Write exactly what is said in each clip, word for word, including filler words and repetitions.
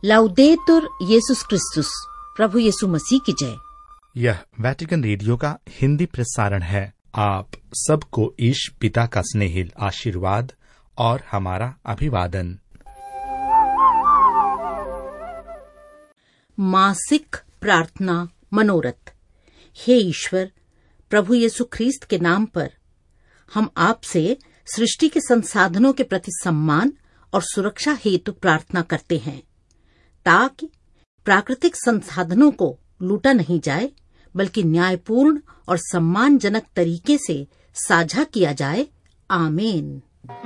लाउदेतुर येसुस क्रिस्तुस, प्रभु यीशु मसीह की जय। यह वेटिकन रेडियो का हिंदी प्रसारण है। आप सबको ईश पिता का स्नेहिल आशीर्वाद और हमारा अभिवादन। मासिक प्रार्थना मनोरथ। हे ईश्वर, प्रभु यीशु ख्रीस्त के नाम पर हम आपसे सृष्टि के संसाधनों के प्रति सम्मान और सुरक्षा हेतु प्रार्थना करते हैं, ताकि प्राकृतिक संसाधनों को लूटा नहीं जाए, बल्कि न्यायपूर्ण और सम्मानजनक तरीके से साझा किया जाए। आमीन।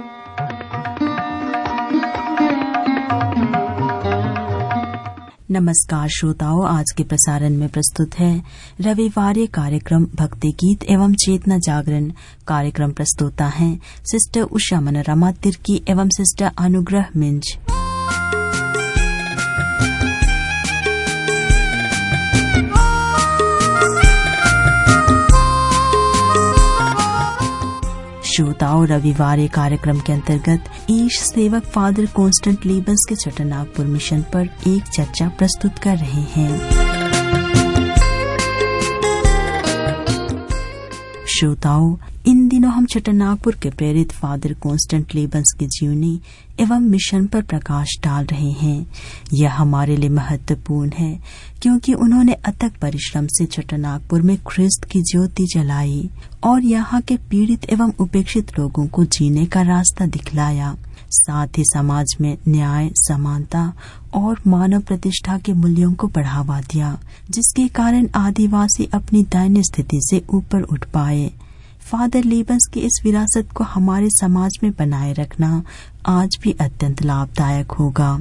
नमस्कार श्रोताओं, आज के प्रसारण में प्रस्तुत है रविवार कार्यक्रम भक्ति गीत एवं चेतना जागरण। कार्यक्रम प्रस्तुता हैं सिस्टर उषा मनोरमा तिर्की एवं सिस्टर अनुग्रह मिंज। श्रोताओं, रविवार कार्यक्रम के अंतर्गत ईश सेवक फादर कॉन्स्टेंट लीबस के छोटानागपुर मिशन पर एक चर्चा प्रस्तुत कर रहे हैं। श्रोताओं, इन दिनों हम छोटानागपुर के प्रेरित फादर कॉन्स्टेंट लीबस की जीवनी एवं मिशन पर प्रकाश डाल रहे हैं। यह हमारे लिए महत्वपूर्ण है, क्योंकि उन्होंने अथक परिश्रम से छोटानागपुर में ख्रिस्त की ज्योति जलाई और यहाँ के पीड़ित एवं उपेक्षित लोगों को जीने का रास्ता दिखलाया। साथ ही समाज में न्याय, समानता और मानव प्रतिष्ठा के मूल्यों को बढ़ावा दिया, जिसके कारण आदिवासी अपनी दयनीय स्थिति से ऊपर उठ पाए। फादर लीबस की इस विरासत को हमारे समाज में बनाए रखना आज भी अत्यंत लाभदायक होगा।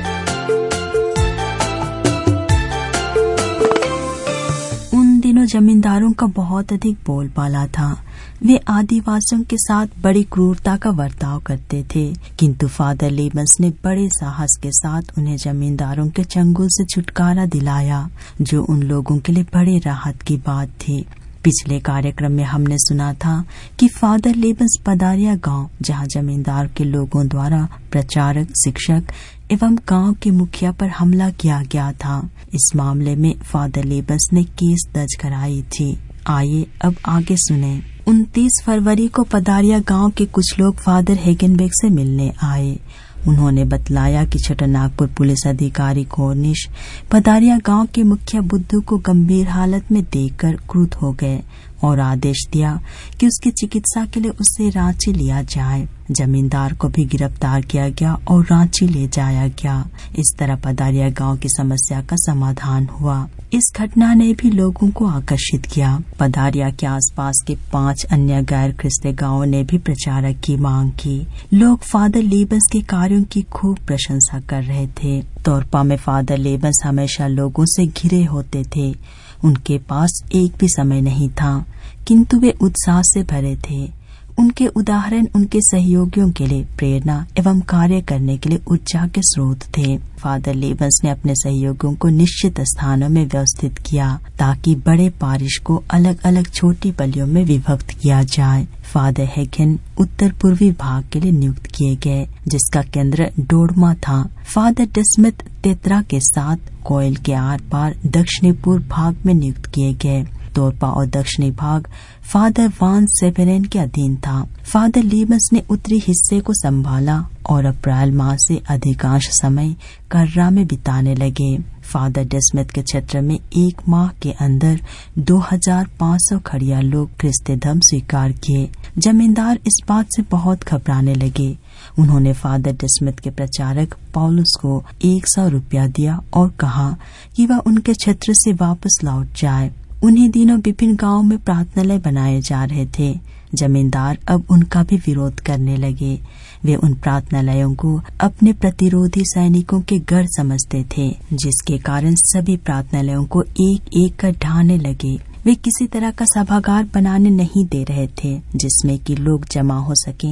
उन दिनों जमींदारों का बहुत अधिक बोलबाला था। वे आदिवासियों के साथ बड़ी क्रूरता का बर्ताव करते थे, किंतु फादर लीबस ने बड़े साहस के साथ उन्हें जमींदारों के चंगुल से छुटकारा दिलाया, जो उन लोगों के लिए बड़े राहत की बात थी। पिछले कार्यक्रम में हमने सुना था कि फादर लीबस पदारिया गांव, जहां जमींदार के लोगों द्वारा प्रचारक, शिक्षक एवं गांव के मुखिया पर हमला किया गया था। इस मामले में फादर लीबस ने केस दर्ज कराई थी। आइए अब आगे सुने। उनतीस फरवरी को पदारिया गांव के कुछ लोग फादर हेगनबेक से मिलने आए। उन्होंने बतलाया कि छोटानागपुर पुलिस अधिकारी कोर्निश पदारिया गांव के मुखिया बुद्धू को गंभीर हालत में देखकर क्रुद्ध हो गए और आदेश दिया कि उसकी चिकित्सा के लिए उसे रांची लिया जाए। जमींदार को भी गिरफ्तार किया गया और रांची ले जाया गया। इस तरह पदारिया गांव की समस्या का समाधान हुआ। इस घटना ने भी लोगों को आकर्षित किया। पदारिया के आसपास के पांच अन्य गैर ख्रिस्ती गांवों ने भी प्रचारक की मांग की। लोग फादर लीबस के कार्यों की खूब प्रशंसा कर रहे थे। तोरपा में फादर लीबस हमेशा लोगों से घिरे होते थे। उनके पास एक भी समय नहीं था, किंतु वे उत्साह से भरे थे। उनके उदाहरण उनके सहयोगियों के लिए प्रेरणा एवं कार्य करने के लिए ऊर्जा के स्रोत थे। फादर लीबस ने अपने सहयोगियों को निश्चित स्थानों में व्यवस्थित किया, ताकि बड़े पारिश को अलग अलग छोटी बलियों में विभक्त किया जाए। फादर हेगन उत्तर पूर्वी भाग के लिए नियुक्त किए गए, जिसका केंद्र डोडमा था। फादर डिस्मिथ तेतरा के साथ कोयल के आर पार दक्षिणी पूर्व भाग में नियुक्त किए गए। तोरपा और दक्षिणी भाग फादर वान सेवेरेन के अधीन था। फादर लीबस ने उत्तरी हिस्से को संभाला और अप्रैल माह से अधिकांश समय कर्रा में बिताने लगे। फादर डिस्मिथ के क्षेत्र में एक माह के अंदर दो हजार पाँच सौ खड़िया लोग ख्रिस्ती धर्म स्वीकार किए। जमींदार इस बात से बहुत घबराने लगे। उन्होंने फादर डिस्मिथ के प्रचारक पौलुस को एक सौ रुपया दिया और कहा कि वह उनके क्षेत्र से वापस लौट जाए। उन्हीं दिनों विभिन्न गांवों में प्रार्थनालय बनाए जा रहे थे। जमींदार अब उनका भी विरोध करने लगे। वे उन प्रार्थनालयों को अपने प्रतिरोधी सैनिकों के गढ़ समझते थे, जिसके कारण सभी प्रार्थनालयों को एक एक कर ढाने लगे। वे किसी तरह का सभागार बनाने नहीं दे रहे थे, जिसमें कि लोग जमा हो सकें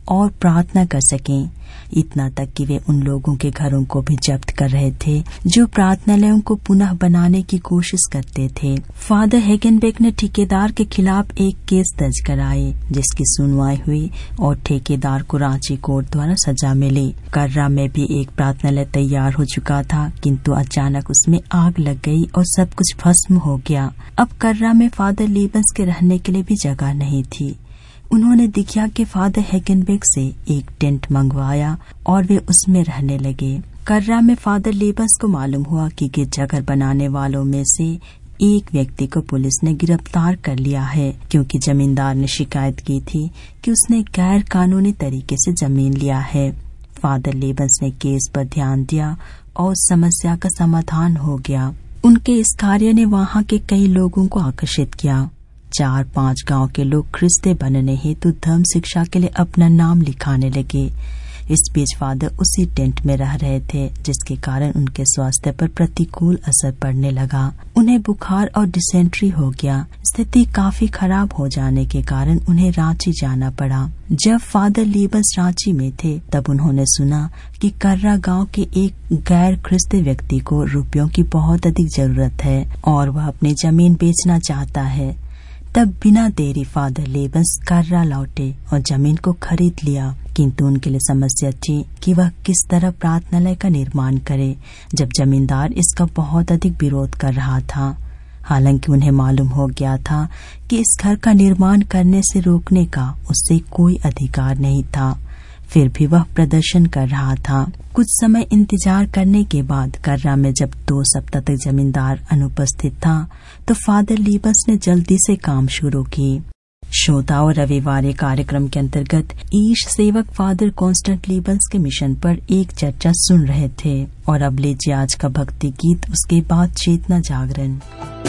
और प्रार्थना कर सकें। इतना तक कि वे उन लोगों के घरों को भी जब्त कर रहे थे जो प्रार्थनालयों को पुनः बनाने की कोशिश करते थे। फादर हेगनबेक ने ठेकेदार के खिलाफ एक केस दर्ज कराई, जिसकी सुनवाई हुई और ठेकेदार को रांची कोर्ट द्वारा सजा मिली। कर्रा में भी एक प्रार्थनालय तैयार हो चुका था, किंतु अचानक उसमें आग लग गई और सब कुछ भस्म हो गया। अब कर्रा में फादर लीबंस के रहने के लिए भी जगह नहीं थी। उन्होंने दिखिया के फादर हेगनबेक से एक टेंट मंगवाया और वे उसमें रहने लगे। कर्रा में फादर लीबंस को मालूम हुआ कि गिरजाघर बनाने वालों में से एक व्यक्ति को पुलिस ने गिरफ्तार कर लिया है, क्योंकि जमींदार ने शिकायत की थी कि उसने गैर कानूनी तरीके से जमीन लिया है। फादर लीबंस ने केस पर ध्यान दिया और समस्या का समाधान हो गया। उनके इस कार्य ने वहाँ के कई लोगों को आकर्षित किया। चार पांच गांव के लोग ख्रिस्ती बनने हेतु धर्म शिक्षा के लिए अपना नाम लिखाने लगे। इस बीच फादर उसी टेंट में रह रहे थे, जिसके कारण उनके स्वास्थ्य पर प्रतिकूल असर पड़ने लगा। उन्हें बुखार और डिसेंट्री हो गया। स्थिति काफी खराब हो जाने के कारण उन्हें रांची जाना पड़ा। जब फादर लीबंस रांची में थे, तब उन्होंने सुना कि कर्रा गांव के एक गैर ख्रिस्ती व्यक्ति को रुपयों की बहुत अधिक जरूरत है और वह अपनी जमीन बेचना चाहता है। तब बिना देरी फादर लीबंस कर्रा लौटे और जमीन को खरीद लिया, किंतु उनके लिए समस्या थी कि वह किस तरह प्रार्थनालय का निर्माण करे, जब जमींदार इसका बहुत अधिक विरोध कर रहा था। हालांकि उन्हें मालूम हो गया था कि इस घर का निर्माण करने से रोकने का उससे कोई अधिकार नहीं था, फिर भी वह प्रदर्शन कर रहा था। कुछ समय इंतजार करने के बाद कर्रा में जब दो सप्ताह तक जमींदार अनुपस्थित था, तो फादर लीबंस ने जल्दी से काम शुरू की। श्रोताओं, रविवार कार्यक्रम के अंतर्गत ईश सेवक फादर कॉन्स्टेंट लीबंस के मिशन पर एक चर्चा सुन रहे थे। और अब लीजिए आज का भक्ति गीत, उसके बाद चेतना जागरण।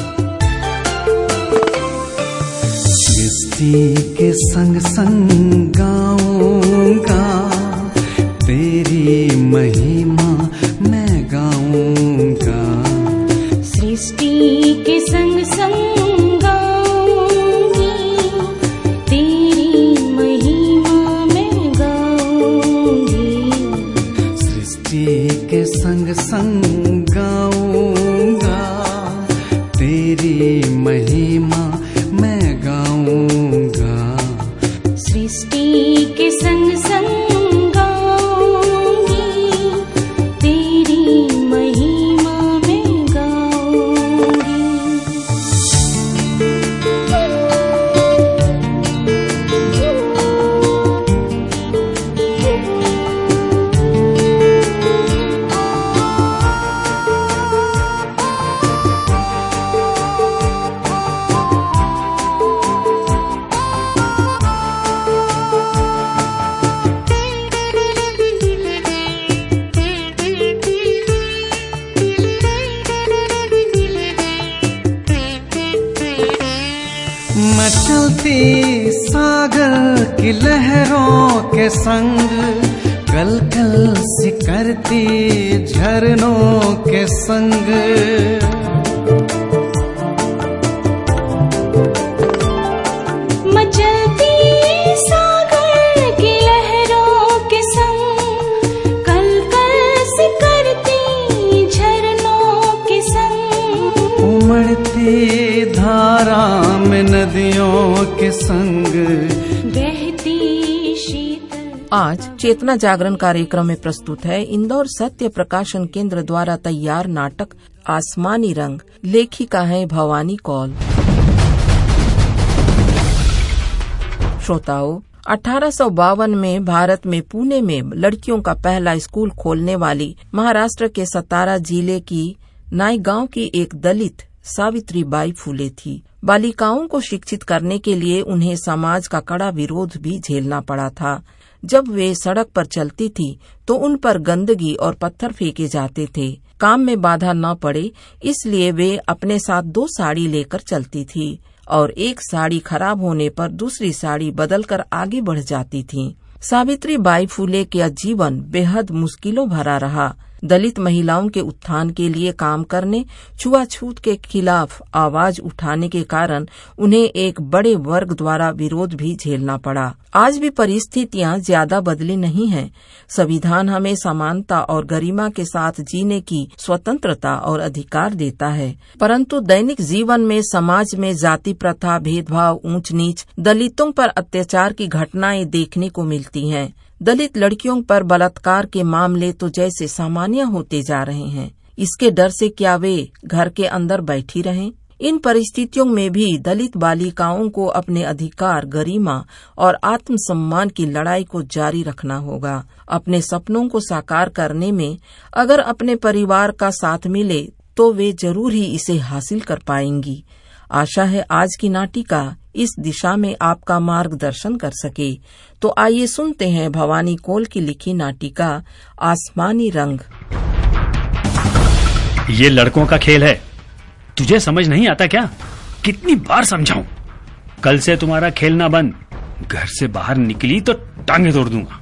सृष्टि के संग संग गाऊंगा, तेरी महिमा मैं गाऊंगा। सृष्टि के संग संग गाऊंगी, तेरी महिमा मैं गाऊंगी। सृष्टि के संग संग गाऊंगा, तेरी महिमा मैं गाऊंगा। सृष्टि के संग संग गाऊंगी, तेरी महिमा मैं गाऊंगी। मैं चलती सागर की लहरों के संग, कल कल सी करती झरनों के संग। मैं चलती सागर की लहरों के संग, कल कल सी करती झरनों के संग। उमड़ती धारा में नदियों के संग, बहती शीतल। आज चेतना जागरण कार्यक्रम में प्रस्तुत है इंदौर सत्य प्रकाशन केंद्र द्वारा तैयार नाटक आसमानी रंग। लेखिका है भवानी कौल। श्रोताओं, अठारह सौ बावन में भारत में पुणे में लड़कियों का पहला स्कूल खोलने वाली महाराष्ट्र के सतारा जिले की नाईगांव की एक दलित सावित्री बाई फुले थी। बालिकाओं को शिक्षित करने के लिए उन्हें समाज का कड़ा विरोध भी झेलना पड़ा था। जब वे सड़क पर चलती थी तो उन पर गंदगी और पत्थर फेंके जाते थे। काम में बाधा न पड़े इसलिए वे अपने साथ दो साड़ी लेकर चलती थी और एक साड़ी खराब होने पर दूसरी साड़ी बदलकर आगे बढ़ जाती थी। सावित्री बाई फुले का जीवन बेहद मुश्किलों भरा रहा। दलित महिलाओं के उत्थान के लिए काम करने, छुआछूत के खिलाफ आवाज उठाने के कारण उन्हें एक बड़े वर्ग द्वारा विरोध भी झेलना पड़ा। आज भी परिस्थितियां ज्यादा बदली नहीं हैं। संविधान हमें समानता और गरिमा के साथ जीने की स्वतंत्रता और अधिकार देता है, परंतु दैनिक जीवन में समाज में जाति प्रथा, भेदभाव, ऊंच नीच, दलितों पर अत्याचार की घटनाएं देखने को मिलती हैं। दलित लड़कियों पर बलात्कार के मामले तो जैसे सामान्य होते जा रहे हैं। इसके डर से क्या वे घर के अंदर बैठी रहें? इन परिस्थितियों में भी दलित बालिकाओं को अपने अधिकार, गरिमा और आत्मसम्मान की लड़ाई को जारी रखना होगा। अपने सपनों को साकार करने में अगर अपने परिवार का साथ मिले तो वे जरूर ही इसे हासिल कर पाएंगी। आशा है आज की नाटिका इस दिशा में आपका मार्गदर्शन कर सके। तो आइए सुनते हैं भवानी कोल की लिखी नाटिका आसमानी रंग। ये लड़कों का खेल है, तुझे समझ नहीं आता क्या? कितनी बार समझाऊं? कल से तुम्हारा खेलना बंद। घर से बाहर निकली तो टांगे तोड़ दूंगा।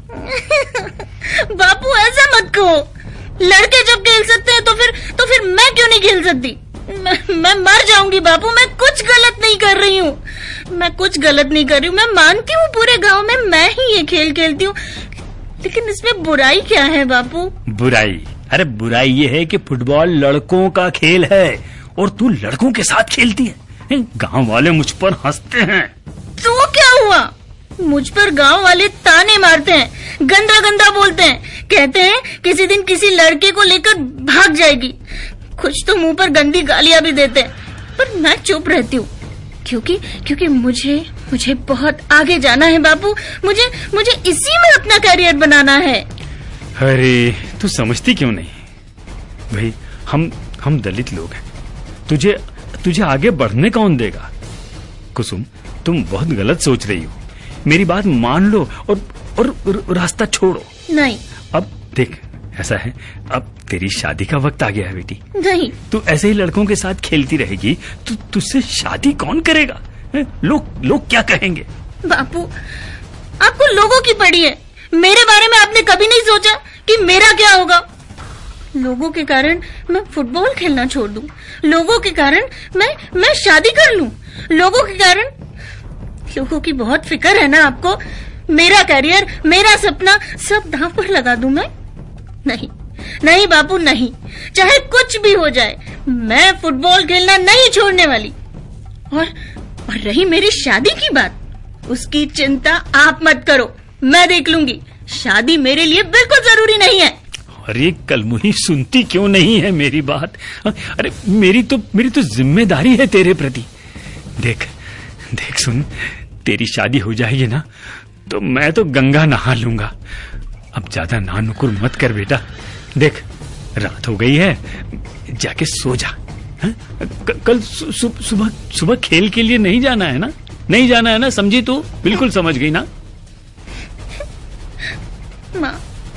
बापू ऐसा मत कहो। लड़के जब खेल सकते हैं तो फिर तो फिर मैं क्यों नहीं खेल सकती? मैं, मैं मर जाऊंगी बापू। मैं कुछ गलत नहीं कर रही हूँ। मैं कुछ गलत नहीं कर रही हूँ। मैं मानती हूँ पूरे गांव में मैं ही ये खेल खेलती हूँ, लेकिन इसमें बुराई क्या है बापू? बुराई? अरे बुराई ये है कि फुटबॉल लड़कों का खेल है और तू लड़कों के साथ खेलती है। गांव वाले मुझ पर हंसते हैं। तो क्या हुआ? मुझ पर गांव वाले ताने मारते हैं, गंदा गंदा बोलते हैं, कहते हैं किसी दिन किसी लड़के को लेकर भाग जाएगी। कुछ तो मुंह पर गंदी गालियां भी देते हैं, पर मैं चुप रहती हूँ क्योंकि क्योंकि मुझे मुझे बहुत आगे जाना है बापू। मुझे मुझे इसी में अपना करियर बनाना है। अरे तू समझती क्यों नहीं? भाई हम हम दलित लोग हैं। तुझे तुझे आगे बढ़ने कौन देगा? कुसुम, तुम बहुत गलत सोच रही हो। मेरी बात मान लो और और, और रास्ता छोड़ो। नहीं। अब देख, ऐसा है, अब तेरी शादी का वक्त आ गया है बेटी। नहीं। तू ऐसे ही लड़कों के साथ खेलती रहेगी तो तुझसे शादी कौन करेगा? लोग लोग क्या कहेंगे? बापू, आपको लोगों की पड़ी है। मेरे बारे में आपने कभी नहीं सोचा कि मेरा क्या होगा? लोगों के कारण मैं फुटबॉल खेलना छोड़ दूं, लोगों के कारण मैं मैं शादी कर लूं, लोगों के कारण लोगों की बहुत फिक्र है ना आपको। मेरा करियर, मेरा सपना सब दांव पर लगा दूं मैं? नहीं नहीं बापू, नहीं। चाहे कुछ भी हो जाए, मैं फुटबॉल खेलना नहीं छोड़ने वाली। और और रही मेरी शादी की बात, उसकी चिंता आप मत करो, मैं देख लूंगी। शादी मेरे लिए बिल्कुल जरूरी नहीं है। अरे कलमुही, सुनती क्यों नहीं है मेरी बात? अरे मेरी तो मेरी तो जिम्मेदारी है तेरे प्रति। देख देख सुन, तेरी शादी हो जाएगी ना तो मैं तो गंगा नहा लूंगा। अब ज्यादा नानुकुर मत कर बेटा। देख रात हो गई है, जाके सो जा। हा? कल सुबह सुबह सुबह खेल के लिए नहीं जाना है ना? नहीं जाना है ना? समझी तू? बिल्कुल समझ गई ना? माँ,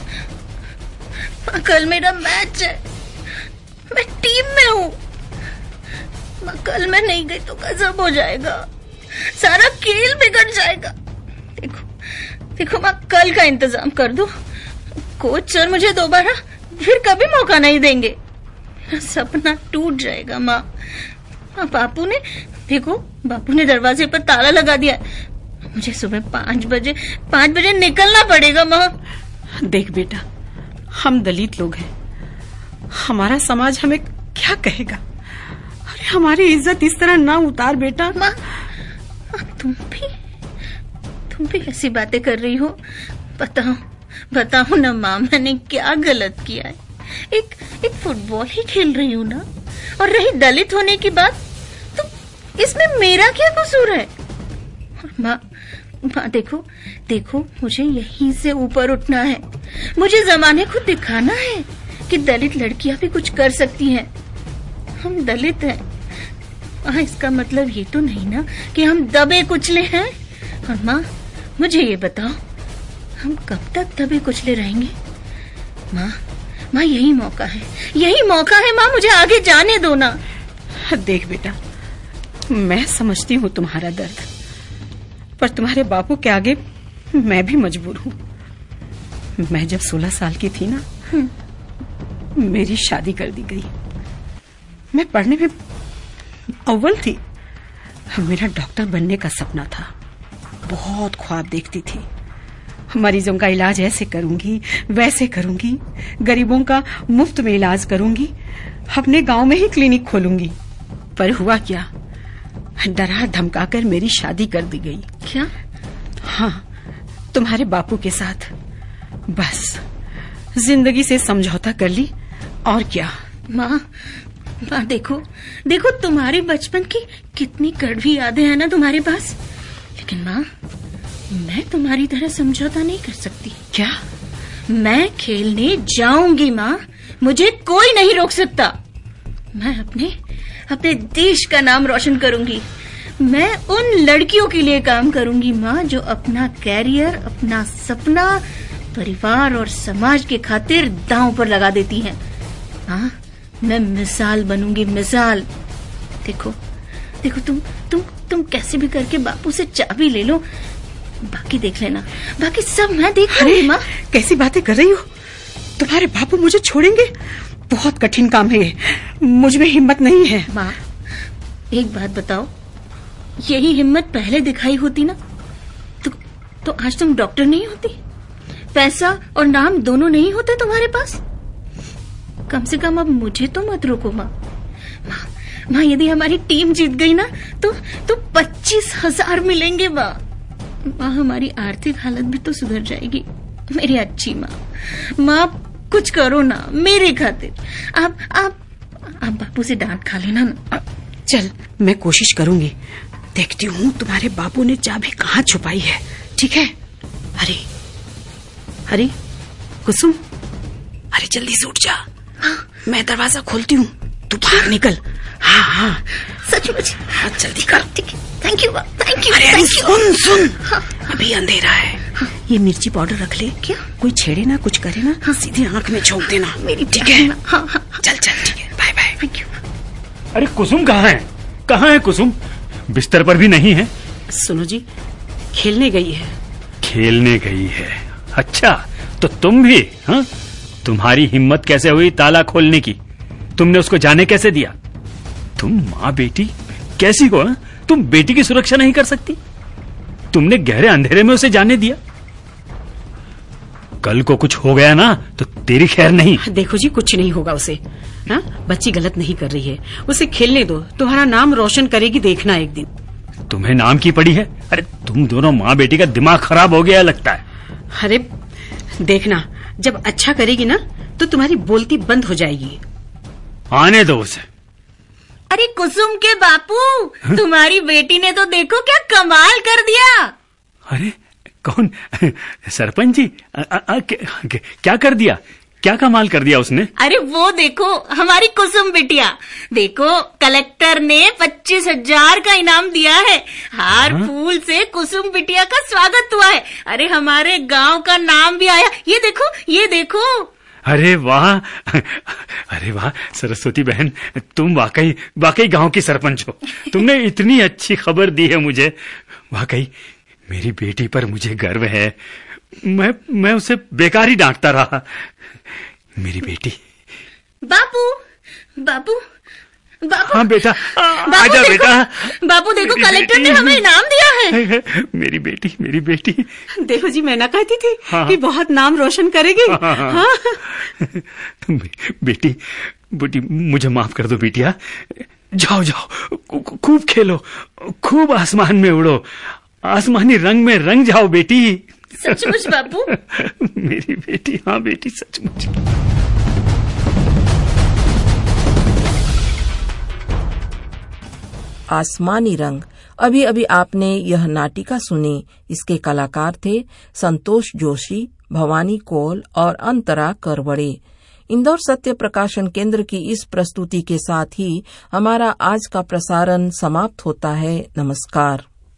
माँ कल मेरा मैच है, मैं टीम में हूँ। माँ कल मैं नहीं गई तो गजब हो जाएगा, सारा खेल बिगड़ जाएगा। देखो देखो माँ, कल का इंतजाम कर दो। कोच सर मुझे दोबारा फिर कभी मौका नहीं देंगे। मेरा सपना टूट जाएगा माँ। बापू ने देखो बापू ने दरवाजे पर ताला लगा दिया। मुझे सुबह पाँच बजे पाँच बजे निकलना पड़ेगा माँ। देख बेटा, हम दलित लोग हैं, हमारा समाज हमें क्या कहेगा? अरे हमारी इज्जत इस तरह ना उतार बेटा। माँ, तुम भी तुम भी ऐसी बातें कर रही हो? बताओ बताओ ना माँ, मैंने क्या गलत किया है? एक एक फुटबॉल ही खेल रही हूँ ना। और रही दलित होने की बात, तो इसमें मेरा क्या कसूर है? माँ माँ देखो देखो, मुझे यहीं से ऊपर उठना है। मुझे जमाने को दिखाना है कि दलित लड़कियां भी कुछ कर सकती हैं। हम दलित हैं। हाँ, इसका मतलब ये तो नहीं ना कि हम दबे कुचले हैं। और माँ मुझे ये बताओ, हम कब तक दबे कुचले रहेंगे? माँ माँ यही मौका है, यही मौका है माँ, मुझे आगे जाने दो ना। देख बेटा, मैं समझती हूँ तुम्हारा दर्द, पर तुम्हारे बापू के आगे मैं भी मजबूर हूँ। मैं जब सोलह साल की थी ना, मेरी शादी कर दी गई। मैं पढ़ने में अव्वल थी। मेरा डॉक्टर बनने का सपना था। बहुत ख्वाब देखती थी। मरीजों का इलाज ऐसे करूंगी, वैसे करूंगी, गरीबों का मुफ्त में इलाज करूंगी, अपने गांव में ही क्लिनिक खोलूंगी। पर हुआ क्या, डरा धमकाकर मेरी शादी कर दी गई। क्या? हाँ, तुम्हारे बापू के साथ। बस जिंदगी से समझौता कर ली, और क्या। माँ, माँ देखो देखो, तुम्हारे बचपन की कितनी कड़वी यादें हैं ना तुम्हारे पास। लेकिन माँ, मैं तुम्हारी तरह समझौता नहीं कर सकती। क्या? मैं खेलने जाऊंगी माँ, मुझे कोई नहीं रोक सकता। मैं अपने अपने देश का नाम रोशन करूंगी। मैं उन लड़कियों के लिए काम करूंगी माँ, जो अपना कैरियर, अपना सपना परिवार और समाज के खातिर दांव पर लगा देती हैं। हाँ, मैं मिसाल बनूंगी, मिसाल। देखो देखो, तुम तुम तुम कैसे भी करके बापू से चाबी ले लो, बाकी देख लेना। बाकी सब मैं देख लूंगी माँ। कैसी बातें कर रही हो? तुम्हारे बापू मुझे छोड़ेंगे? बहुत कठिन काम है ये, मुझ में हिम्मत नहीं है। माँ, एक बात बताओ, यही हिम्मत पहले दिखाई होती ना तो, तो आज तुम डॉक्टर नहीं होती, पैसा और नाम दोनों नहीं होते तुम्हारे पास। कम से कम अब मुझे तो मत रोको माँ। माँ, माँ यदि हमारी टीम जीत गई ना तो तो पच्चीस हजार मिलेंगे माँ। माँ, हमारी आर्थिक हालत भी तो सुधर जाएगी। मेरी अच्छी माँ, माँ कुछ करो ना मेरे खातिर। आप आप आप बापू से डांट खा लेना ना। चल, मैं कोशिश करूंगी। देखती हूँ तुम्हारे बापू ने चाबी कहाँ छुपाई है। ठीक है? अरे अरे कुसुम, अरे जल्दी से उठ जा। हाँ। मैं दरवाजा खोलती हूँ, तू बाहर निकल। हाँ हाँ, सचमुच? हाँ, जल्दी कर। Thank you thank you. अरे अरे सुन सुन, हाँ। अभी अंधेरा है। हाँ। ये मिर्ची पाउडर रख ले। क्या? कोई छेड़े ना, कुछ करे ना। हाँ। सीधे आंख में झोंक देना मेरी। ठीक है? हाँ हाँ, चल चल, ठीक है, बाय बाय। Thank you. अरे कुसुम कहाँ है? कहाँ है कुसुम? बिस्तर पर भी नहीं है। सुनो जी, खेलने गई है। खेलने गई है? अच्छा, तो तुम भी? हाँ, तुम्हारी हिम्मत कैसे हुई ताला खोलने की? तुमने उसको जाने कैसे दिया? तुम माँ बेटी कैसी हो? हा? तुम बेटी की सुरक्षा नहीं कर सकती? तुमने गहरे अंधेरे में उसे जाने दिया। कल को कुछ हो गया ना तो तेरी खैर नहीं। देखो जी, कुछ नहीं होगा उसे। हाँ, बच्ची गलत नहीं कर रही है, उसे खेलने दो। तुम्हारा नाम रोशन करेगी, देखना एक दिन। तुम्हें नाम की पड़ी है? अरे तुम दोनों माँ बेटी का दिमाग खराब हो गया लगता है। अरे देखना, जब अच्छा करेगी ना तो तुम्हारी बोलती बंद हो जाएगी। आने दो उसे। अरे कुसुम के बापू, तुम्हारी बेटी ने तो देखो क्या कमाल कर दिया। अरे कौन? सरपंच जी? आ, आ, आ, क्या, क्या कर दिया? क्या कमाल कर दिया उसने? अरे वो देखो, हमारी कुसुम बिटिया। देखो, कलेक्टर ने पच्चीस हजार का इनाम दिया है। हार हाँ? फूल से कुसुम बिटिया का स्वागत हुआ है। अरे हमारे गांव का नाम भी आया। ये देखो, ये देखो। अरे वाह, अरे वाह सरस्वती बहन, तुम वाकई वाकई गांव की सरपंच हो। तुमने इतनी अच्छी खबर दी है मुझे। वाकई मेरी बेटी पर मुझे गर्व है। मैं मैं उसे बेकार ही डांटता रहा। मेरी बेटी। बापू, बापू, बापू। हाँ बेटा, आजा बेटा। बापू देखो, कलेक्टर ने हमें इनाम दिया है। मेरी बेटी, मेरी बेटी। देखो जी, मैं ना कहती थी हाँ, कि बहुत नाम रोशन करेगी। हाँ, हाँ, हाँ। बेटी, बेटी मुझे माफ कर दो बेटिया। जाओ जाओ, खूब खेलो, खूब आसमान में उड़ो, आसमानी रंग में रंग जाओ बेटी। सचमुच बापू? मेरी बेटी, हाँ बेटी, सचमुच। आसमानी रंग। अभी अभी आपने यह नाटिका सुनी। इसके कलाकार थे संतोष जोशी, भवानी कोल और अंतरा करवड़े। इंदौर सत्य प्रकाशन केंद्र की इस प्रस्तुति के साथ ही हमारा आज का प्रसारण समाप्त होता है। नमस्कार।